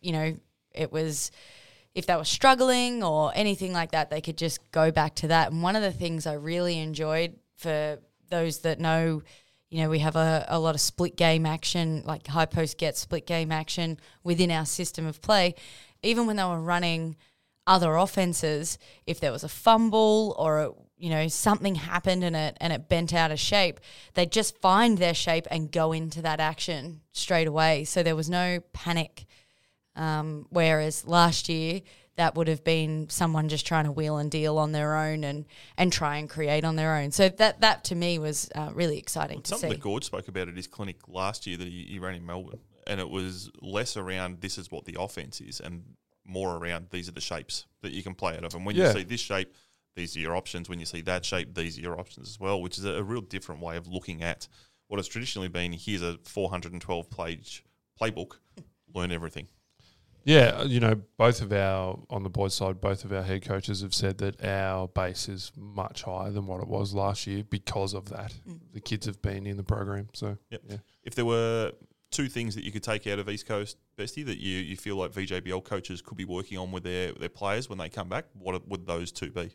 they were struggling or anything like that, they could just go back to that. And one of the things I really enjoyed, for those that know, we have a lot of split game action, like high post get split game action within our system of play. Even when they were running other offenses, if there was a fumble or something happened and it bent out of shape, they'd just find their shape and go into that action straight away. So there was no panic. Whereas last year, that would have been someone just trying to wheel and deal on their own and try and create on their own. So that to me was really exciting to see. Something that Gorge spoke about at his clinic last year that he ran in Melbourne, and it was less around this is what the offense is and more around these are the shapes that you can play out of. And when you see this shape, these are your options. When you see that shape, these are your options as well, which is a real different way of looking at what has traditionally been, here's a 412-page playbook, learn everything. Yeah, both of our head coaches have said that our base is much higher than what it was last year because of that. The kids have been in the program. So, yeah. If there were two things that you could take out of East Coast, Bestie, that you feel like VJBL coaches could be working on with their players when they come back? What would those two be?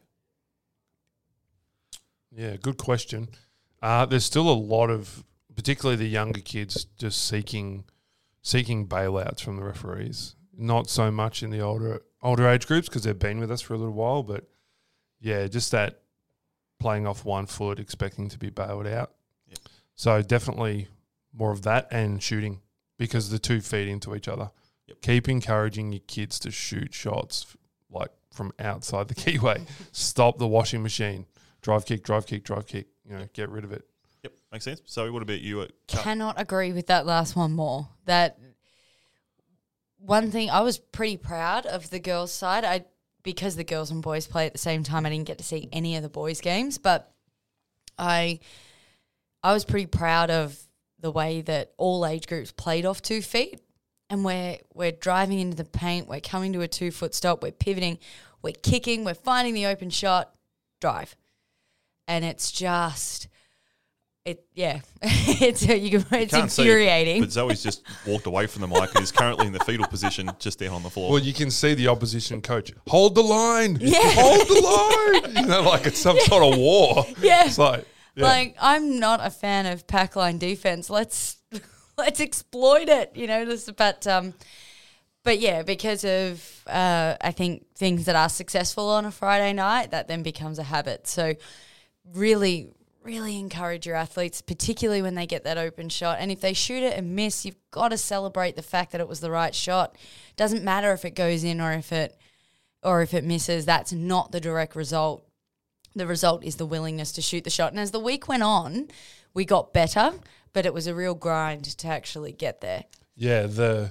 Yeah, good question. There's still a lot of, particularly the younger kids, just seeking bailouts from the referees. Not so much in the older age groups because they've been with us for a little while, but yeah, just that playing off one foot, expecting to be bailed out. Yep. So definitely more of that and shooting because the two feed into each other. Yep. Keep encouraging your kids to shoot shots like from outside the keyway. Stop the washing machine. Drive kick, drive kick, drive kick. Get rid of it. Yep, makes sense. So what about you? Cannot agree with that last one more. That one thing, I was pretty proud of the girls' side. Because the girls and boys play at the same time, I didn't get to see any of the boys' games, but I was pretty proud of the way that all age groups played off 2 feet. And we're driving into the paint, we're coming to a 2-foot stop, we're pivoting, we're kicking, we're finding the open shot, drive. And it's just, it's infuriating. But Zoe's just walked away from the mic and is currently in the fetal position just down on the floor. Well, you can see the opposition coach, hold the line, Yeah. hold the line. Like it's some sort of war. Yeah. It's like, yeah. Like, I'm not a fan of pack line defense. Let's exploit it, But yeah, because of I think things that are successful on a Friday night, that then becomes a habit. So really, really encourage your athletes, particularly when they get that open shot. And if they shoot it and miss, you've got to celebrate the fact that it was the right shot. Doesn't matter if it goes in or if it misses. That's not the direct result. The result is the willingness to shoot the shot. And as the week went on, we got better, but it was a real grind to actually get there. Yeah,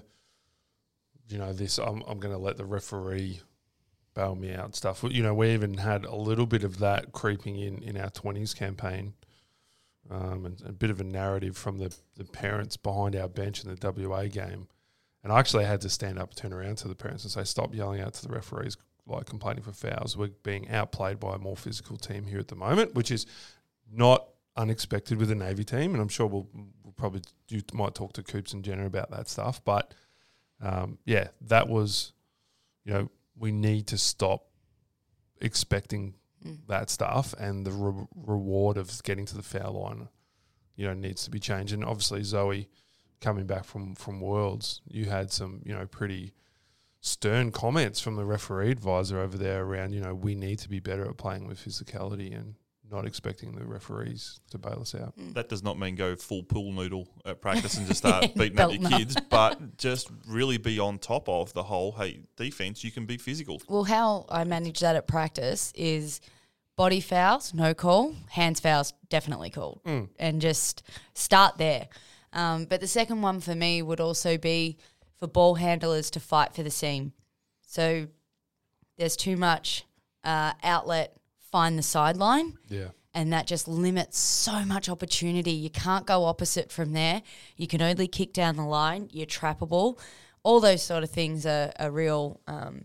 I'm going to let the referee bail me out stuff. We even had a little bit of that creeping in our 20s campaign, and a bit of a narrative from the parents behind our bench in the WA game. And I actually had to stand up, turn around to the parents and say, stop yelling out to the referees, like complaining for fouls. We're being outplayed by a more physical team here at the moment, which is not unexpected with the Navy team. And I'm sure you might talk to Coops and Jenna about that stuff. But that was, we need to stop expecting that stuff, and the reward of getting to the foul line, needs to be changed. And obviously Zoe coming back from Worlds, you had some, pretty stern comments from the referee advisor over there around, we need to be better at playing with physicality and not expecting the referees to bail us out. That does not mean go full pool noodle at practice and just start beating up your kids, but just really be on top of the whole, hey, defense, you can be physical. Well, how I manage that at practice is body fouls, no call, hands fouls, definitely called, and just start there. But the second one for me would also be for ball handlers to fight for the seam. So there's too much outlet, find the sideline. Yeah. And that just limits so much opportunity. You can't go opposite from there. You can only kick down the line. You're trappable. All those sort of things are a real,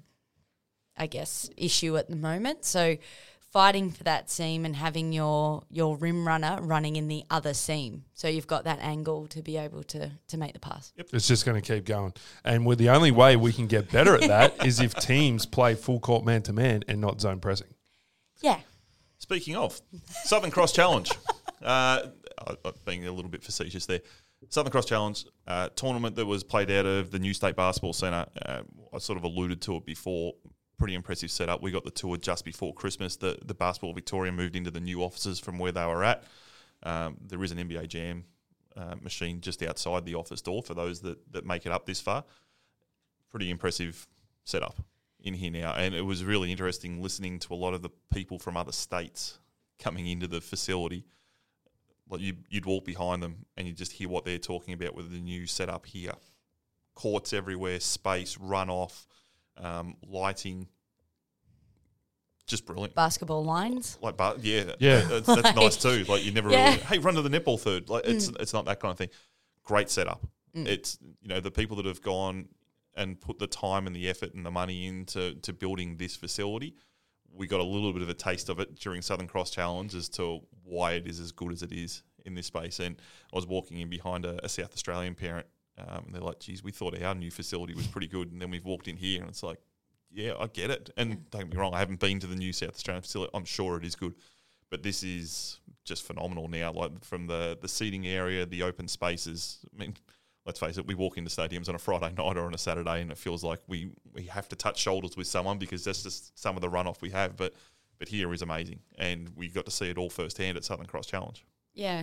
issue at the moment. So fighting for that seam and having your rim runner running in the other seam. So you've got that angle to be able to make the pass. Yep. It's just going to keep going. And the only way we can get better at that is if teams play full court man-to-man and not zone pressing. Yeah. Speaking of, Southern Cross Challenge. Being a little bit facetious there. Southern Cross Challenge tournament that was played out of the New State Basketball Centre. I sort of alluded to it before. Pretty impressive setup. We got the tour just before Christmas. The Basketball Victoria moved into the new offices from where they were at. There is an NBA Jam machine just outside the office door for those that make it up this far. Pretty impressive setup in here now. And it was really interesting listening to a lot of the people from other states coming into the facility. Like you'd walk behind them and you just hear what they're talking about with the new setup here. Courts everywhere, space, runoff, lighting, just brilliant. Basketball lines. That's nice too. Like you never really, hey, run to the netball third. Like it's not that kind of thing. Great setup. It's the people that have gone and put the time and the effort and the money into building this facility. We got a little bit of a taste of it during Southern Cross Challenge as to why it is as good as it is in this space. And I was walking in behind a South Australian parent And they're like, geez, we thought our new facility was pretty good. And then we've walked in here and it's like, yeah, I get it. And don't get me wrong, I haven't been to the new South Australian facility. I'm sure it is good. But this is just phenomenal now, like from the seating area, the open spaces. I mean, let's face it, we walk into stadiums on a Friday night or on a Saturday and it feels like we have to touch shoulders with someone because that's just some of the runoff we have. But here is amazing. And we got to see it all firsthand at Southern Cross Challenge. Yeah,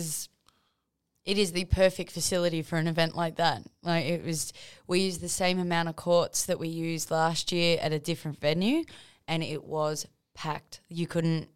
it is the perfect facility for an event like that. We used the same amount of courts that we used last year at a different venue, and it was packed. You couldn't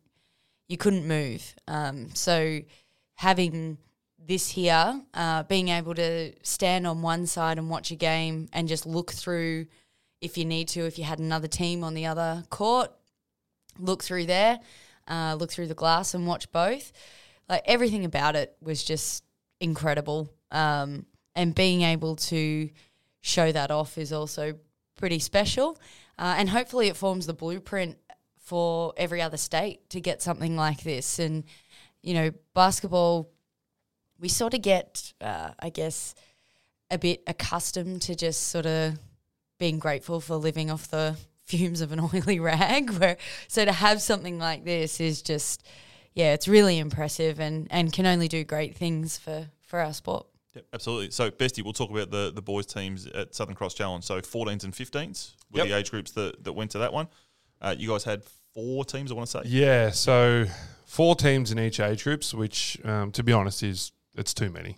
move. So having this here, being able to stand on one side and watch a game and just look through if you need to, if you had another team on the other court, look through there, look through the glass and watch both. Like everything about it was just incredible. And being able to show that off is also pretty special. And hopefully it forms the blueprint for every other state to get something like this. And, you know, basketball, we sort of get, I guess, a bit accustomed to just sort of being grateful for living off the fumes of an oily rag. So to have something like this is just, yeah, it's really impressive and can only do great things for our sport. Yep, absolutely. So, Bestie, we'll talk about the boys' teams at Southern Cross Challenge. So, 14s and 15s were the age groups that went to that one. You guys had 4 teams, I want to say? Yeah, so 4 teams in each age groups, which, to be honest, it's too many.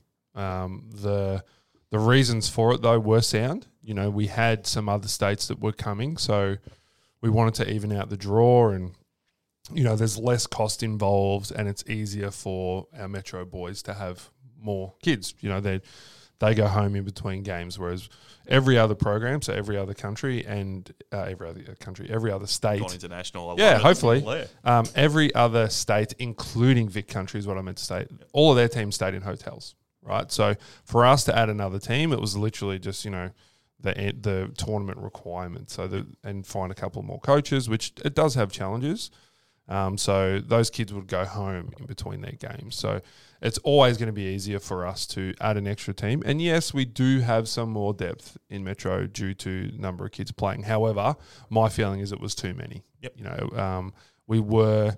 The reasons for it, though, were sound. You know, we had some other states that were coming, so we wanted to even out the draw and, you know, there's less cost involved and it's easier for our Metro boys to have more kids. You know, they go home in between games, whereas every other program, so every other country and every other state. Gone international. Yeah, hopefully. Every other state, including Vic Country is what I meant to say, all of their teams stayed in hotels, right? So for us to add another team, it was literally just, you know, the tournament requirement. And find a couple more coaches, which it does have challenges. So those kids would go home in between their games. So it's always going to be easier for us to add an extra team. And yes, we do have some more depth in Metro due to the number of kids playing. However, my feeling is it was too many. Yep. You know, we were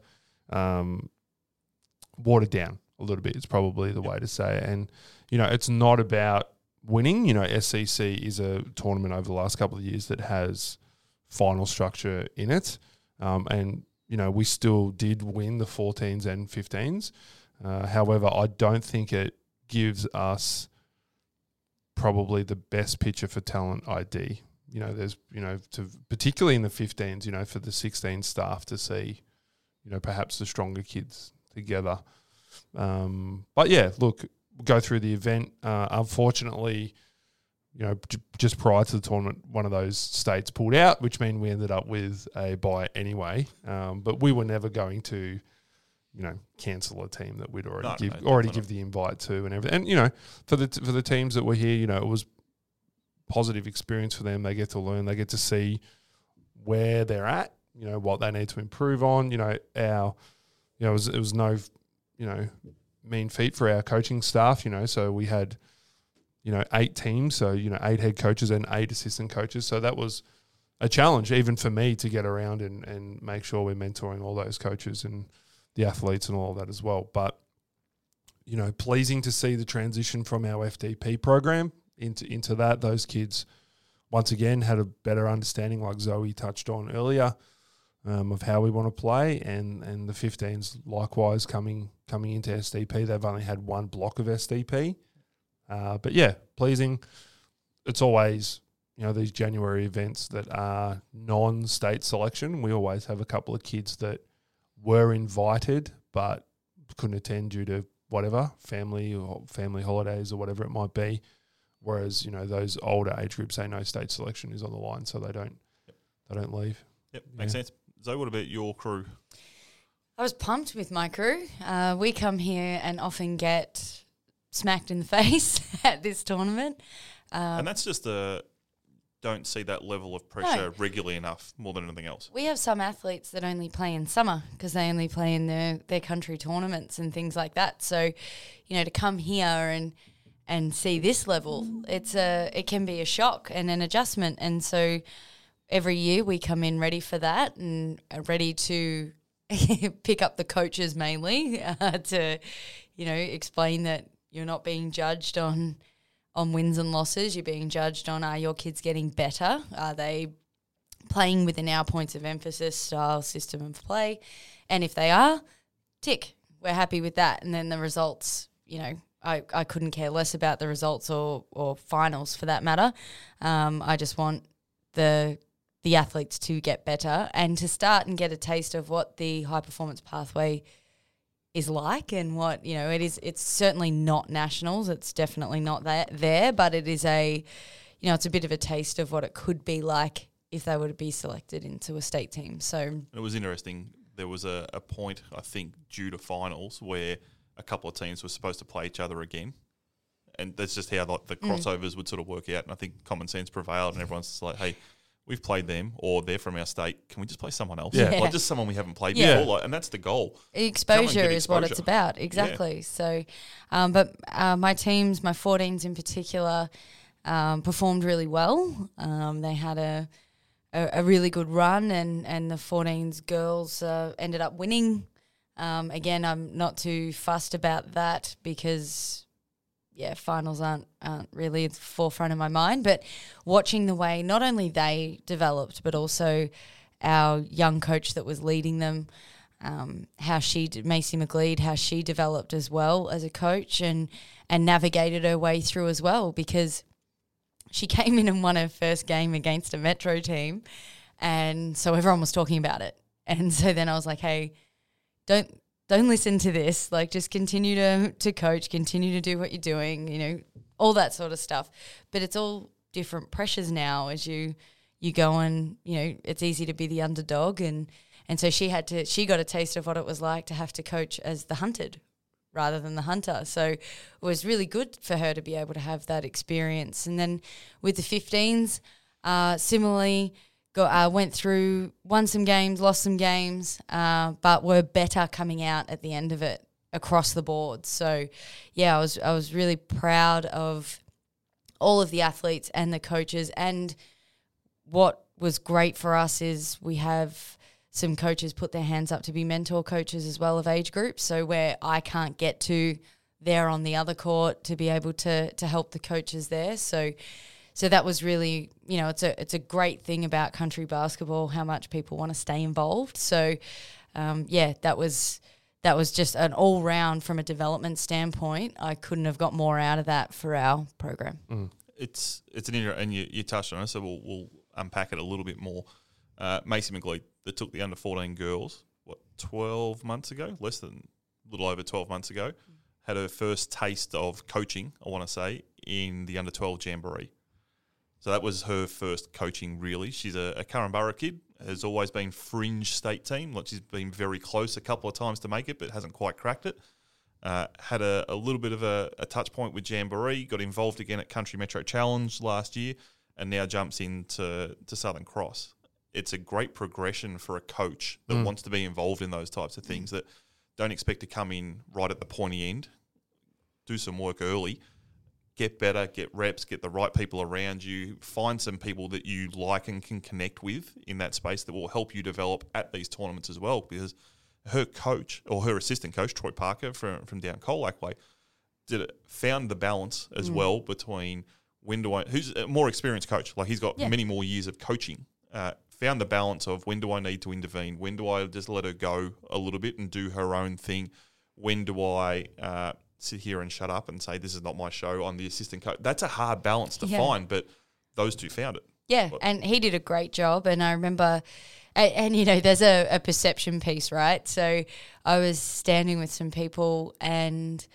watered down a little bit is probably the way to say it. And, you know, it's not about winning. You know, SCC is a tournament over the last couple of years that has final structure in it. And, you know, we still did win the 14s and 15s. However, I don't think it gives us probably the best picture for talent ID. You know, there's, you know, particularly in the 15s, you know, for the 16 staff to see, you know, perhaps the stronger kids together. But yeah, look, go through the event. Unfortunately, you know, just prior to the tournament, one of those states pulled out, which meant we ended up with a bye anyway. But we were never going to, you know, cancel a team that we'd already give the invite to and everything. And, you know, for the teams that were here, you know, it was positive experience for them. They get to learn, they get to see where they're at, you know, what they need to improve on. You know, it was no, you know, mean feat for our coaching staff, you know, so we had, you know, 8 teams, so, you know, 8 head coaches and 8 assistant coaches. So that was a challenge even for me to get around and make sure we're mentoring all those coaches and the athletes and all of that as well. But, you know, pleasing to see the transition from our FDP program into that. Those kids, once again, had a better understanding, like Zoe touched on earlier, of how we want to play. And the 15s, likewise, coming into SDP. They've only had one block of SDP. But yeah, pleasing. It's always, you know, these January events that are non-state selection. We always have a couple of kids that were invited but couldn't attend due to whatever, family holidays or whatever it might be. Whereas, you know, those older age groups, they know state selection is on the line, so they don't leave. Yep, makes sense. Zoe, what about your crew? I was pumped with my crew. We come here and often get smacked in the face at this tournament. And that's just don't see that level of pressure regularly enough more than anything else. We have some athletes that only play in summer because they only play in their country tournaments and things like that. So, you know, to come here and see this level, it can be a shock and an adjustment. And so every year we come in ready for that and are ready to pick up the coaches mainly to, explain that you're not being judged on wins and losses. You're being judged on, are your kids getting better? Are they playing within our points of emphasis, style, system of play? And if they are, tick, we're happy with that. And then the results, I couldn't care less about the results or finals for that matter. I just want the athletes to get better and to start and get a taste of what the high performance pathway is like, and what, it's certainly not nationals. It's definitely not there, but it is it's a bit of a taste of what it could be like if they were to be selected into a state team. So it was interesting. There was a point, I think, due to finals where a couple of teams were supposed to play each other again. And that's just how the crossovers would sort of work out. And I think common sense prevailed and everyone's just like, hey, we've played them or they're from our state. Can we just play someone else? Yeah. Like just someone we haven't played Yeah. before. And that's the goal. Exposure is what it's exposure. about. Exactly. Yeah. So, but my teams, my 14s in particular, performed really well. They had a really good run and the 14s girls ended up winning. Again, I'm not too fussed about that because, finals aren't really at the forefront of my mind. But watching the way not only they developed, but also our young coach that was leading them, Macy McGleed, how she developed as well as a coach and navigated her way through as well, because she came in and won her first game against a Metro team, and so everyone was talking about it. And so then I was like, hey, don't listen to this. Like, just continue to coach, continue to do what you're doing, all that sort of stuff. But it's all different pressures now as you go and, it's easy to be the underdog. And so she got a taste of what it was like to have to coach as the hunted rather than the hunter. So it was really good for her to be able to have that experience. And then with the 15s, similarly, went through, won some games, lost some games, but were better coming out at the end of it across the board. So, I was really proud of all of the athletes and the coaches. And what was great for us is we have some coaches put their hands up to be mentor coaches as well of age groups. So where I can't get to, they're on the other court to be able to help the coaches there. So that was really, it's a great thing about country basketball, how much people want to stay involved. So, that was just an all round from a development standpoint. I couldn't have got more out of that for our program. Mm. It's an and you touched on it, so we'll unpack it a little bit more. Macy McGleed, that took the under 14 girls, 12 months ago, a little over 12 months ago, had her first taste of coaching, I want to say, in the under 12 jamboree. So that was her first coaching, really. She's a Curramborough kid, has always been fringe state team. Like, she's been very close a couple of times to make it, but hasn't quite cracked it. Had a little bit of a touch point with jamboree, got involved again at Country Metro Challenge last year, and now jumps into Southern Cross. It's a great progression for a coach that wants to be involved in those types of things, that don't expect to come in right at the pointy end, do some work early, get better, get reps, get the right people around you, find some people that you like and can connect with in that space that will help you develop at these tournaments as well. Because her coach, or her assistant coach, Troy Parker from down Colac Way, found the balance as well between when do I, who's a more experienced coach, like he's got many more years of coaching, found the balance of when do I need to intervene, when do I just let her go a little bit and do her own thing, when do I sit here and shut up and say this is not my show, I'm the assistant coach. That's a hard balance to find, but those two found it. Yeah, and he did a great job. And I remember, and there's a perception piece, right? So I was standing with some people and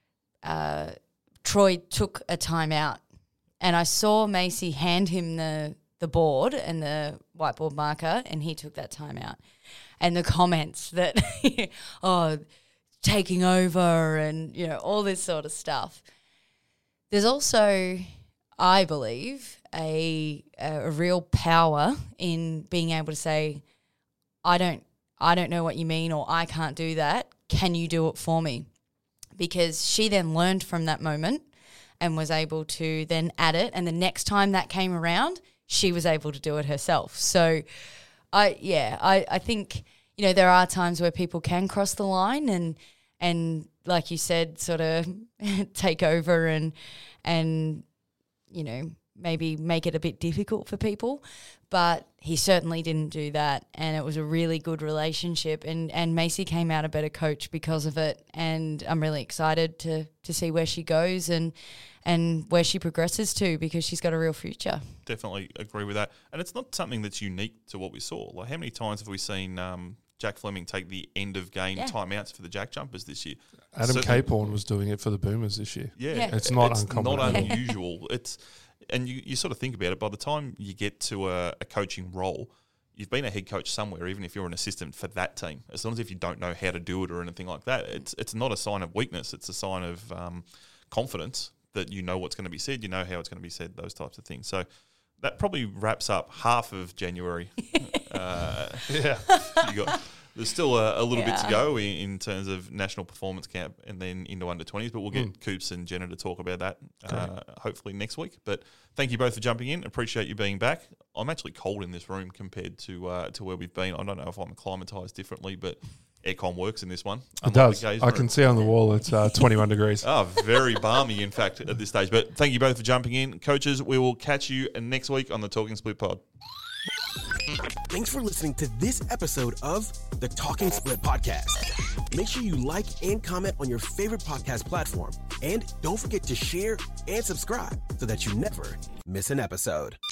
Troy took a timeout, and I saw Macy hand him the board and the whiteboard marker, and he took that timeout. And the comments that, taking over and, all this sort of stuff. There's also, I believe, a real power in being able to say, I don't know what you mean, or I can't do that. Can you do it for me? Because she then learned from that moment and was able to then add it. And the next time that came around, she was able to do it herself. So I think, you know, there are times where people can cross the line and like you said, sort of take over and, you know, maybe make it a bit difficult for people. But he certainly didn't do that, and it was a really good relationship, and Macy came out a better coach because of it, and I'm really excited to see where she goes and where she progresses to, because she's got a real future. Definitely agree with that. And it's not something that's unique to what we saw. Like, how many times have we seen Jack Fleming take the end of game timeouts for the Jack Jumpers this year? Adam Capehorn was doing it for the Boomers this year. Yeah. It's not uncommon. Not unusual. And you sort of think about it, by the time you get to a coaching role, you've been a head coach somewhere, even if you're an assistant for that team. As long as if you don't know how to do it or anything like that, it's not a sign of weakness. It's a sign of confidence that you know what's going to be said, you know how it's going to be said, those types of things. So that probably wraps up half of January. There's still a little bit to go in terms of National Performance Camp and then into under-20s, but we'll get Coops and Jenna to talk about that hopefully next week. But thank you both for jumping in. Appreciate you being back. I'm actually cold in this room compared to where we've been. I don't know if I'm acclimatised differently, but aircon works in this one. It does. I can see on the wall it's 21 degrees. Oh, very balmy, in fact, at this stage. But thank you both for jumping in. Coaches, we will catch you next week on the Talking Split Pod. Thanks for listening to this episode of the Talking Split Podcast. Make sure you like and comment on your favorite podcast platform. And don't forget to share and subscribe so that you never miss an episode.